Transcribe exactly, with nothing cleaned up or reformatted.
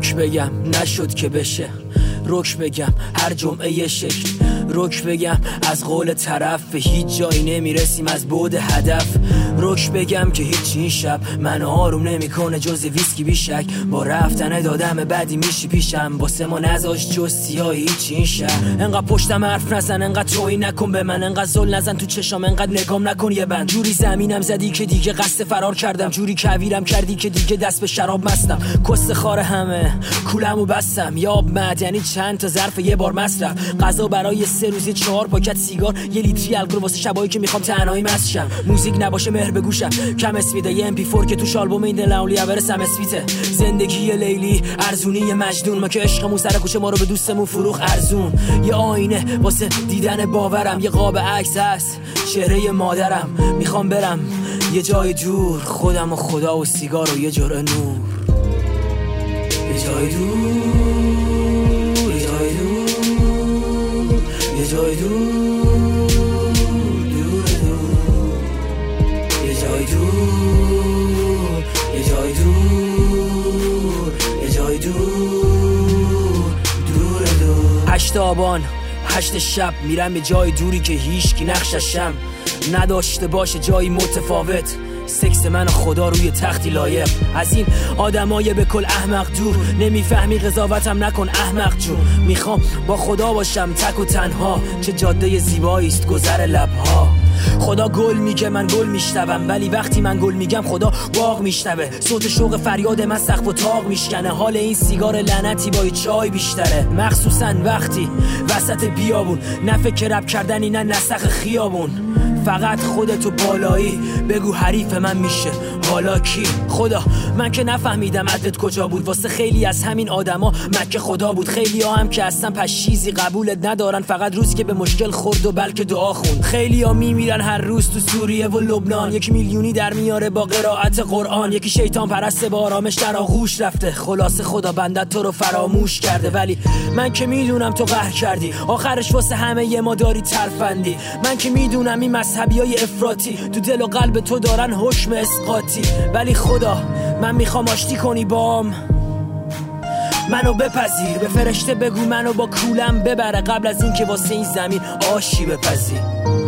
رک بگم نشد که بشه، رک بگم هر جمعه یه شکل، رک بگم از قول طرف به هیچ جایی نمیرسیم از بعد هدف، رک بگم که هیچ این شب من آروم نمیکنه جز ویسکی بیشک، با رفتن دادم بدی میشی پیشم واسه ما نذاشت جز سیاهی هیچ این شب. انقدر پشتم حرف نزن، انقدر توهین نکن به من، انقدر زل نزن تو چشام، انقدر نگام نکن یه بند، جوری زمینم زدی که دیگه قصد فرار کردم، جوری کویرم کردی که دیگه دست به شراب مستم، کس خار همه کولمو بستم، یا آب معدنی چند تا ظرف یه بار مصرف، غذا برای سه روزی چهار پاکت سیگار، یه لیتری الکل واسه شبایی که میخوام تنهایی مست شم، موزیک نباشه مهر به گوشم کم اسپیده، یه ام پی فور که توش آلبوم این لاولی اور سم اسپیته، زندگی لیلی ارزونی مجنون، ما که عشقمون سر کوچه ما رو به دوستمون فروخ ارزون، یه آینه واسه دیدن باورم، یه قاب عکس هست چهره مادرم، میخوام برم یه جای دور، خودم و خدا و سیگار و یه جرعه نور، یه جای دور، یه جای دور، یه جای دور، دور دور، یه جای دور، یه جای دور، یه جای دور، دور دور. هشت آبان هشت شب میرم به جای دوری که هیچکی نقششم نداشته باشه، جایی متفاوت، سکس من و خدا روی تختی لایق، از این آدمای به کل احمق دور، نمیفهمی قضاوتم نکن احمق جون، میخوام با خدا باشم تک و تنها، چه جاده زیبایی است گذر لبها، خدا گل میگه من گل میشنوم، ولی وقتی من گل میگم خدا باغ میشنوه، صوت شوق فریاد من سقف و تاق میشکنه، حال این سیگار لعنتی با چای بیشتره، مخصوصا وقتی وسط بیابون، نه فکر رپ کردنی نه نسخ خیابون، فقط خودتو بالایی بگو حریف من میشه حالا کی؟ خدا من که نفهمیدم عدت کجا بود، واسه خیلی از همین آدما مکه خدا بود، خیلی ها هم که اصلا پس چیزی قبولت ندارن، فقط روزی که به مشکل خورد و بلکه دعا خوند، خیلی ها میمیرن هر روز تو سوریه و لبنان، یکی میلیونی در میاره با قرائت قرآن، یکی شیطان پرست با آرامش در آغوش رفته، خلاصه خدا بندت تو رو فراموش کرده، ولی من که میدونم تو قهر کردی، آخرش واسه همه یه ما داری ترفندی، من که میدونم این مذهبیای افراطی تو دل و قلب تو دارن حکم اسقاطی، ولی خدا من میخوام آشتی کنی بام، منو بپذیر، به فرشته بگو منو با کولم ببره، قبل از این که واسه این زمین آشی بپذیر.